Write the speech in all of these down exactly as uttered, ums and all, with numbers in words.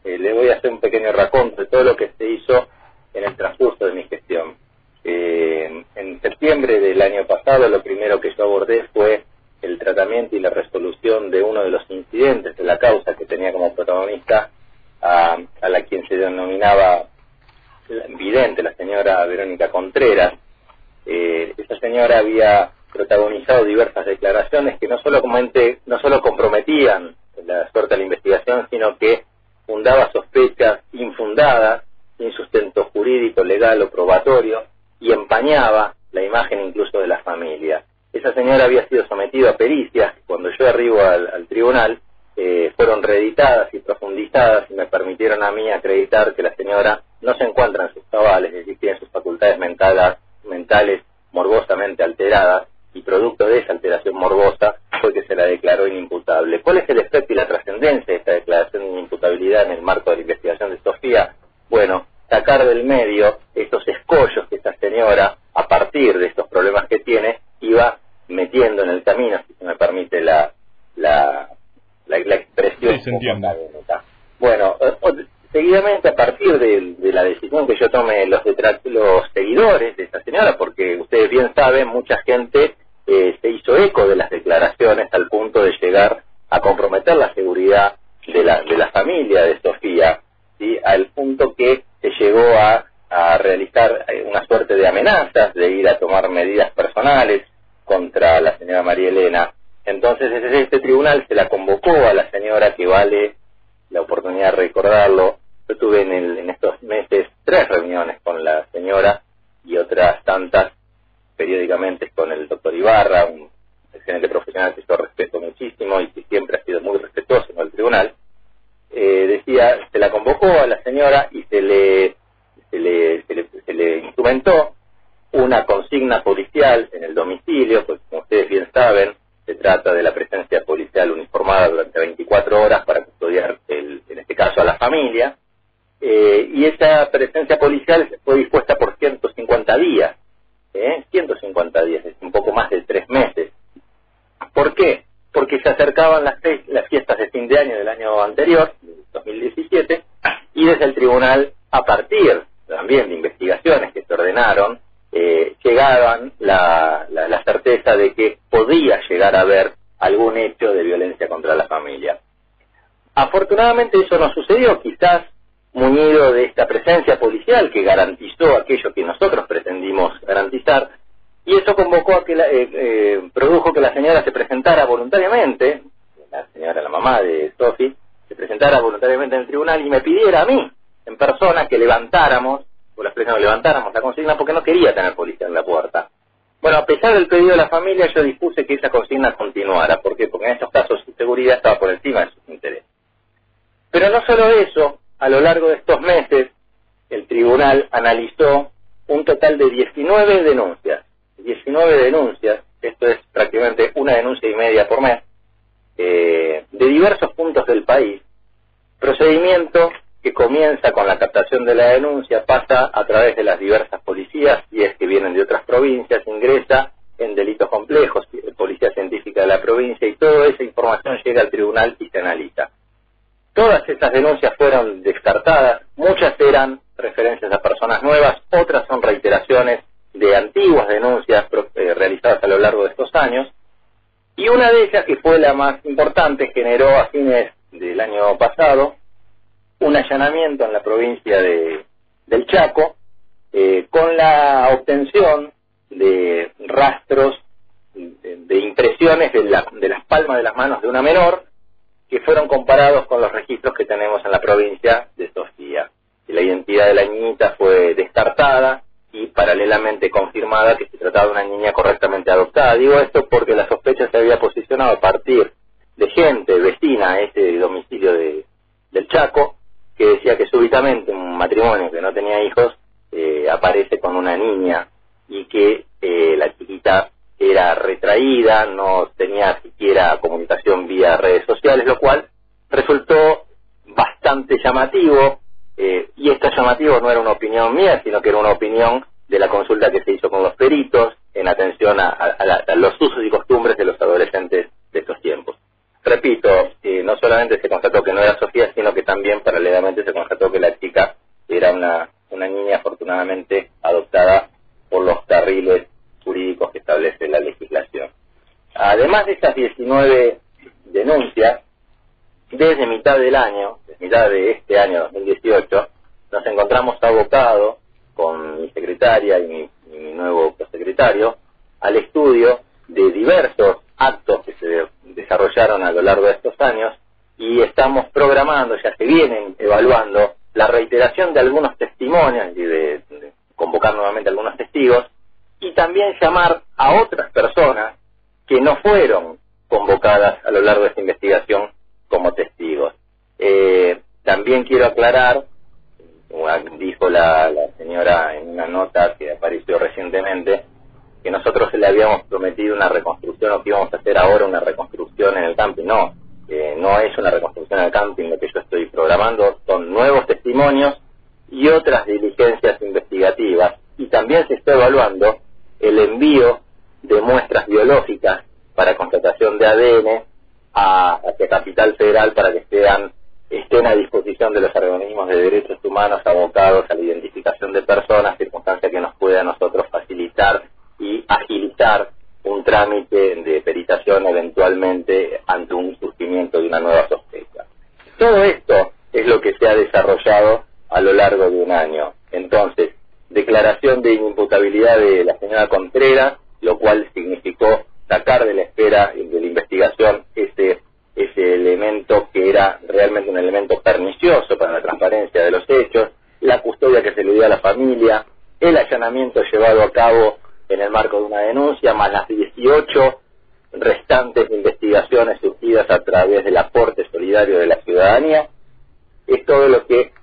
Eh, le voy a hacer un pequeño raconto de todo lo que se hizo en el transcurso de mi gestión. Eh, en septiembre del año pasado, lo primero que yo abordé fue el tratamiento y la resolución de uno de los incidentes de la causa que tenía como protagonista a, a la quien se denominaba vidente, la señora Verónica Contreras. Eh, esa señora había protagonizado diversas declaraciones que no solo, no solo comprometían la suerte de la investigación, sino que fundaba sospechas infundadas, sin sustento jurídico, legal o probatorio, y empañaba la imagen incluso de la familia. Esa señora había sido sometida a pericias. Cuando yo arribo al, al tribunal, eh, fueron reeditadas y profundizadas y me permitieron a mí acreditar que la señora no se encuentra en sus cabales, es decir, tiene sus facultades mentales, mentales morbosamente alteradas, y producto de esa alteración morbosa fue que se la declaró inimputable. ¿Cuál es el efecto y la trascendencia de esta declaración de inimputabilidad en el marco de la investigación de Sofía? Bueno, sacar del medio estos escollos que esta señora, a partir de estos problemas que tiene, iba metiendo en el camino, si se me permite la la, la, la expresión. Sí, se entiende. Bueno, eh, seguidamente, a partir de, de la decisión que yo tome los, los seguidores de esta señora, porque ustedes bien saben, mucha gente eh, se hizo eco de las declaraciones al punto de llegar a comprometer la seguridad de la, de la familia de Sofía, ¿sí? Al punto que se llegó a, a realizar una suerte de amenazas, de ir a tomar medidas personales contra la señora María Elena. Entonces, desde este tribunal se la convocó a la señora, que vale la oportunidad de recordarlo. Yo tuve en, el, en estos meses tres reuniones con la señora y otras tantas periódicamente con el doctor Ibarra, un excelente profesional que yo respeto muchísimo y que siempre ha sido muy respetuoso en el tribunal. Eh, decía, se la convocó a la señora y se le, se le, se le, se le instrumentó una consigna policial en el domicilio, pues como ustedes bien saben, se trata de la presencia policial uniformada durante veinticuatro horas para custodiar, el, en este caso, a la familia, eh, y esa presencia policial fue dispuesta por ciento cincuenta días, ¿eh? ciento cincuenta días, es un poco más de tres meses. ¿Por qué? Porque se acercaban las, las fiestas de fin de año del año anterior, dos mil diecisiete, y desde el tribunal, a partir también de investigaciones que se ordenaron, eh, llegaban la, la, la certeza de que podía llegar a haber algún hecho de violencia contra la familia. Afortunadamente eso no sucedió, quizás muñido de esta presencia policial que garantizó aquello que nosotros pretendimos garantizar, y eso convocó a que la, eh, eh, produjo que la señora se presentara voluntariamente, la señora, la mamá de Sofi, se presentara voluntariamente en el tribunal y me pidiera a mí, en persona, que levantáramos, por la expresión, levantáramos la consigna porque no quería tener policía en la puerta. Bueno, a pesar del pedido de la familia, yo dispuse que esa consigna continuara. ¿Por qué? Porque en estos casos su seguridad estaba por encima de sus intereses. Pero no solo eso, a lo largo de estos meses, el tribunal analizó un total de diecinueve denuncias. diecinueve denuncias, esto es prácticamente una denuncia y media por mes, eh, de diversos puntos del país. Procedimiento que comienza con la captación de la denuncia, pasa a través de las diversas policías, y es que vienen de otras provincias, ingresa en delitos complejos, policía científica de la provincia, y toda esa información llega al tribunal y se analiza. Todas esas denuncias fueron descartadas, muchas eran referencias a personas nuevas, otras son reiteraciones de antiguas denuncias eh, realizadas a lo largo de estos años, y una de ellas, que fue la más importante, generó a fines del año pasado un allanamiento en la provincia de, del Chaco, eh, con la obtención de rastros, de, de impresiones de, la, de las palmas de las manos de una menor, que fueron comparados con los registros que tenemos en la provincia de Sofía. Y la identidad de la niñita fue descartada y paralelamente confirmada que se trataba de una niña correctamente adoptada. Digo esto porque la sospecha se había posicionado a partir de gente vecina a ese domicilio de, del Chaco, que decía que súbitamente un matrimonio que no tenía hijos eh, aparece con una niña, y que eh, la chiquita era retraída, no tenía siquiera comunicación vía redes sociales, lo cual resultó bastante llamativo, eh, y esto llamativo no era una opinión mía, sino que era una opinión de la consulta que se hizo con los peritos en atención a, a, a, la, a los usos y costumbres de los adolescentes de estos tiempos. repito, eh, no solamente se constató que no era Sofía, sino que también paralelamente se constató que la chica era una, una niña afortunadamente adoptada por los carriles jurídicos que establece la legislación. Además de estas diecinueve denuncias, desde mitad del año, desde mitad de este año dos mil dieciocho, nos encontramos abocados con mi secretaria y mi, y mi nuevo prosecretario al estudio de diversos actos que se desarrollaron a lo largo de estos años, y estamos programando, ya se vienen evaluando, la reiteración de algunos testimonios y de, de convocar nuevamente a algunos testigos, y también llamar a otras personas que no fueron convocadas a lo largo de esta investigación como testigos. Eh, también quiero aclarar, como dijo la, la señora en una nota que apareció recientemente, que nosotros le habíamos prometido una reconstrucción, o que íbamos a hacer ahora una reconstrucción en el camping. No, eh, no es una reconstrucción en el camping lo que yo estoy programando, son nuevos testimonios y otras diligencias investigativas, y también se está evaluando el envío de muestras biológicas para constatación de A D N a, hacia Capital Federal para que sean, estén a disposición de los organismos de derechos humanos abocados a la identificación de personas, circunstancia que nos pueda a nosotros facilitar y agilizar un trámite de peritación eventualmente ante un surgimiento de una nueva sospecha. Todo esto es lo que se ha desarrollado a lo largo de un año. Entonces, declaración de inimputabilidad de la señora Contreras, lo cual significó sacar de la esfera de la investigación ese, ese elemento que era realmente un elemento pernicioso para la transparencia de los hechos, la custodia que se le dio a la familia, el allanamiento llevado a cabo en el marco de una denuncia, más las dieciocho restantes investigaciones surgidas a través del aporte solidario de la ciudadanía. Es todo lo que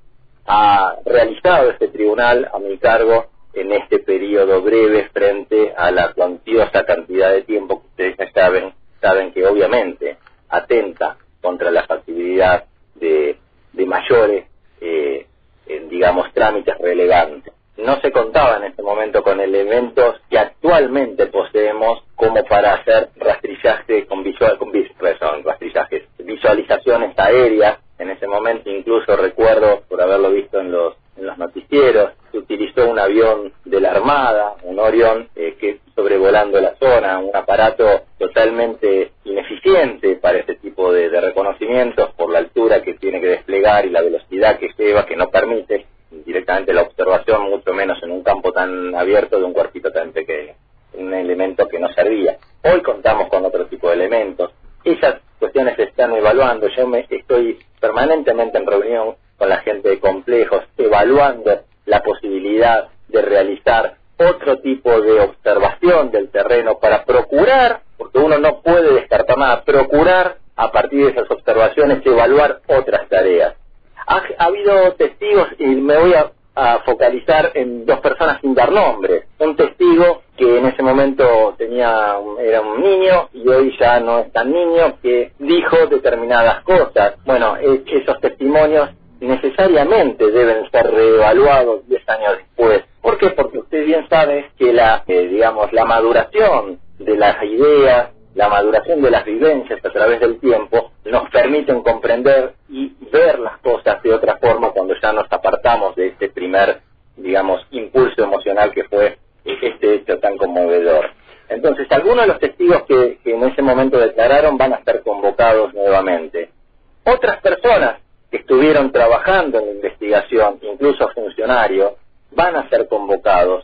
ha realizado este tribunal a mi cargo en este periodo breve frente a la cuantiosa cantidad de tiempo que ustedes ya saben, saben que obviamente atenta contra la factibilidad de, de mayores, eh, eh, digamos, trámites relevantes. No se contaba en este momento con elementos que actualmente poseemos como para hacer rastrillaje con, visual, con perdón, rastrillajes, visualizaciones aéreas. En ese momento incluso recuerdo, por haberlo visto en los, en los noticieros, se utilizó un avión de la Armada, un Orión, eh, que sobrevolando la zona, un aparato totalmente ineficiente para este tipo de, de reconocimientos por la altura que tiene que desplegar y la velocidad que lleva, que no permite directamente la observación, mucho menos en un campo tan abierto de un cuerpito tan pequeño, un elemento que no servía. Hoy contamos con otro tipo de elementos, esas cuestiones se están evaluando, yo me estoy permanentemente en reunión con la gente de complejos, evaluando la posibilidad de realizar otro tipo de observación del terreno para procurar, porque uno no puede descartar nada, procurar a partir de esas observaciones evaluar otras tareas. Ha, ha habido testigos, y me voy a, a focalizar en dos personas sin dar nombre. Un testigo que en ese momento tenía era un niño y hoy ya no es tan niño, que dijo determinadas cosas. Bueno, es, esos testimonios necesariamente deben ser reevaluados diez años después. ¿Por qué? Porque usted bien sabe que la, eh, digamos, la maduración de las ideas, la maduración de las vivencias a través del tiempo nos permiten comprender y ver las cosas de otra forma cuando ya nos apartamos de este primer, digamos, impulso emocional que fue este hecho tan conmovedor. Entonces, algunos de los testigos que, que en ese momento declararon van a ser convocados nuevamente. Otras personas que estuvieron trabajando en la investigación, incluso funcionarios, van a ser convocados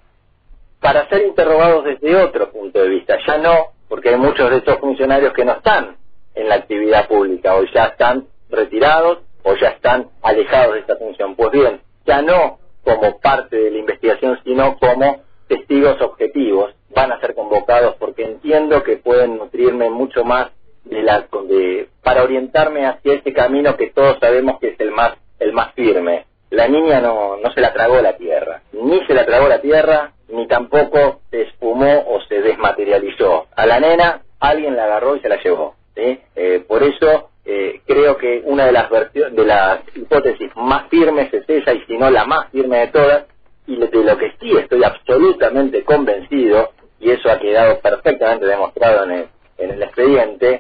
para ser interrogados desde otro punto de vista, ya no, porque hay muchos de estos funcionarios que no están en la actividad pública, o ya están retirados, o ya están alejados de esta función. Pues bien, ya no como parte de la investigación, sino como testigos objetivos, van a ser convocados porque entiendo que pueden nutrirme mucho más de la, de, para orientarme hacia ese camino que todos sabemos que es el más, el más firme. La niña no, no se la tragó la tierra, ni se la tragó la tierra, ni tampoco se esfumó o se desmaterializó. A la nena alguien la agarró y se la llevó, ¿sí? Eh, por eso eh, creo que una de las versiones, de las hipótesis más firmes es esa, y si no la más firme de todas, y de lo que sí estoy absolutamente convencido, y eso ha quedado perfectamente demostrado en el, en el expediente, es que la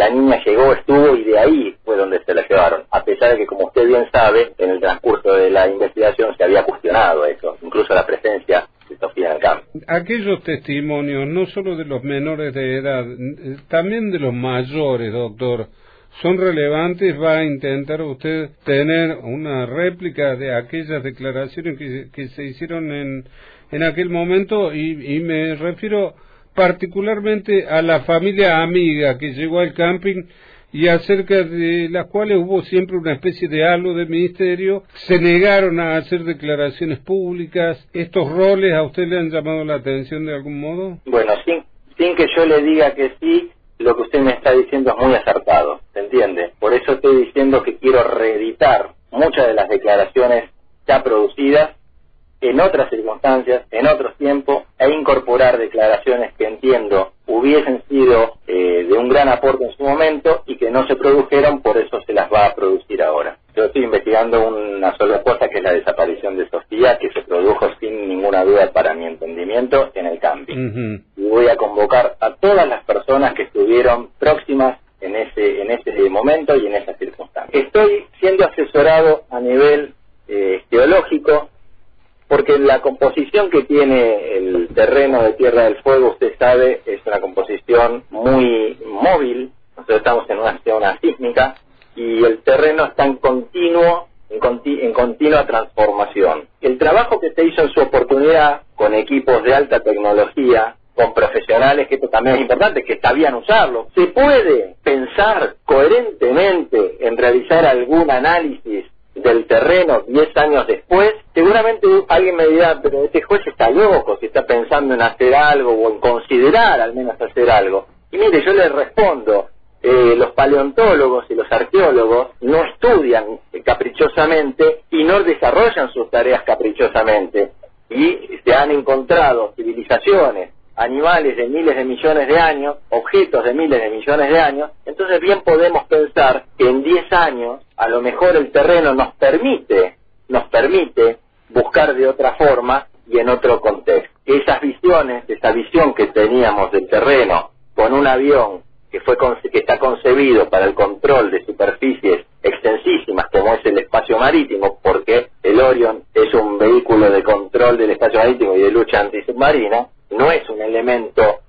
la niña llegó, estuvo y de ahí fue donde se la llevaron, a pesar de que, como usted bien sabe, en el transcurso de la investigación se había cuestionado eso, incluso la presencia de Sofía en el campo. Aquellos testimonios, no solo de los menores de edad, también de los mayores, doctor, ¿son relevantes? ¿Va a intentar usted tener una réplica de aquellas declaraciones que, que se hicieron en, en aquel momento? Y, y me refiero particularmente a la familia amiga que llegó al camping y acerca de las cuales hubo siempre una especie de halo de misterio, se negaron a hacer declaraciones públicas. ¿Estos roles a usted le han llamado la atención de algún modo? Bueno, sin, sin que yo le diga que sí, lo que usted me está diciendo es muy acertado, ¿se entiende? Por eso estoy diciendo que quiero reeditar muchas de las declaraciones ya producidas en otras circunstancias, en otros tiempos, e incorporar declaraciones que entiendo hubiesen sido eh, de un gran aporte en su momento y que no se produjeron, por eso se las va a producir ahora. Yo estoy investigando una sola cosa, que es la desaparición de Sofía, que se produjo sin ninguna duda, para mi entendimiento, en el camping. Uh-huh. Y voy a convocar a todas las personas que estuvieron próximas en ese, en ese momento y en esas circunstancias. Estoy siendo asesorado a nivel eh, geológico, porque la composición que tiene el terreno de Tierra del Fuego, usted sabe, es una composición muy móvil. Nosotros estamos en una zona sísmica y el terreno está en continuo, en, conti, en continua transformación. El trabajo que se hizo en su oportunidad con equipos de alta tecnología, con profesionales, que esto también es importante, que sabían usarlo, ¿se puede pensar coherentemente en realizar algún análisis del terreno diez años después? Seguramente alguien me dirá, pero este juez está loco, si está pensando en hacer algo o en considerar al menos hacer algo. Y mire, yo le respondo, eh, los paleontólogos y los arqueólogos no estudian caprichosamente y no desarrollan sus tareas caprichosamente, y se han encontrado civilizaciones, animales de miles de millones de años, objetos de miles de millones de años. Entonces bien podemos pensar que en diez años a lo mejor el terreno nos permite, nos permite buscar de otra forma y en otro contexto. Esas visiones, esa visión que teníamos del terreno con un avión que fue que está concebido para el control de superficies extensísimas como es el espacio marítimo, porque el Orion es un vehículo de control del espacio marítimo y de lucha antisubmarina, no es un elemento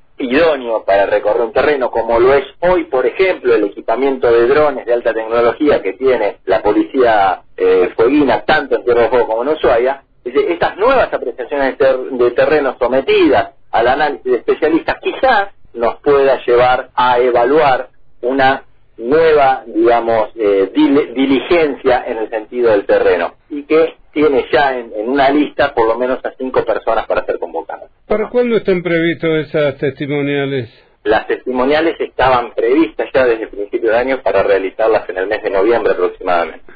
idóneo para recorrer un terreno como lo es hoy, por ejemplo, el equipamiento de drones de alta tecnología que tiene la policía eh, fueguina, tanto en Tierra del Fuego como en Ushuaia. Estas nuevas apreciaciones de, ter de terreno sometidas al análisis de especialistas quizás nos pueda llevar a evaluar una nueva, digamos, eh, dil diligencia en el sentido del terreno, y que tiene ya en, en una lista por lo menos a cinco personas para ser convocadas. ¿Para cuándo están previstos esas testimoniales? Las testimoniales estaban previstas ya desde principios de año para realizarlas en el mes de noviembre aproximadamente.